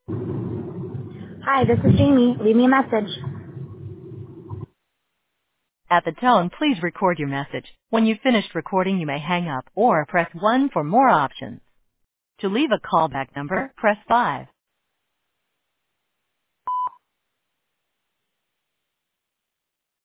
Hi, this is Jamie. Leave me a message. At the tone, please record your message. When you've finished recording, you may hang up or press 1 for more options. To leave a callback number, press 5.